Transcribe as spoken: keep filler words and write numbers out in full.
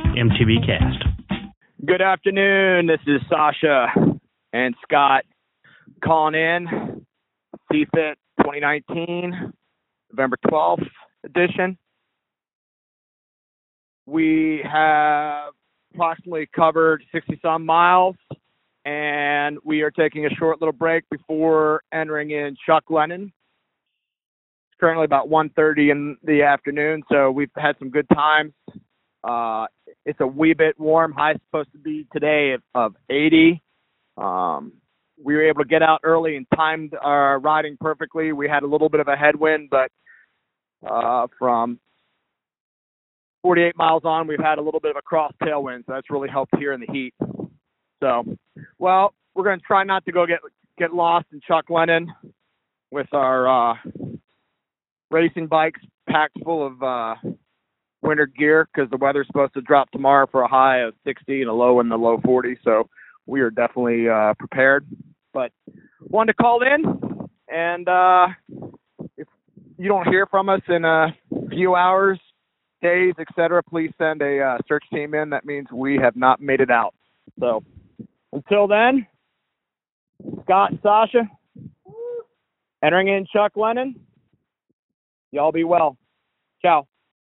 M T B Cast. Good afternoon. This is Sasha and Scott calling in. C F I T twenty nineteen, November twelfth edition. We have approximately covered sixty-some miles, and we are taking a short little break before entering in Chuck Lennon. It's currently about one thirty in the afternoon, so we've had some good times. Uh, it's a wee bit warm. High supposed to be today of, of eighty. Um, we were able to get out early and timed our riding perfectly. We had a little bit of a headwind, but uh, from forty-eight miles on, we've had a little bit of a cross tailwind, so that's really helped here in the heat. So, well, we're going to try not to go get get lost in Chuck Lennon with our uh, racing bikes packed full of uh, winter gear, because the weather's supposed to drop tomorrow for a high of sixty and a low in the low forties, so we are definitely uh, prepared. But wanted to call in, and uh, if you don't hear from us in a few hours, days, et cetera, please send a uh, search team in. That means we have not made it out. So until then, Scott and Sasha, entering in Chuck Lennon. Y'all be well. Ciao.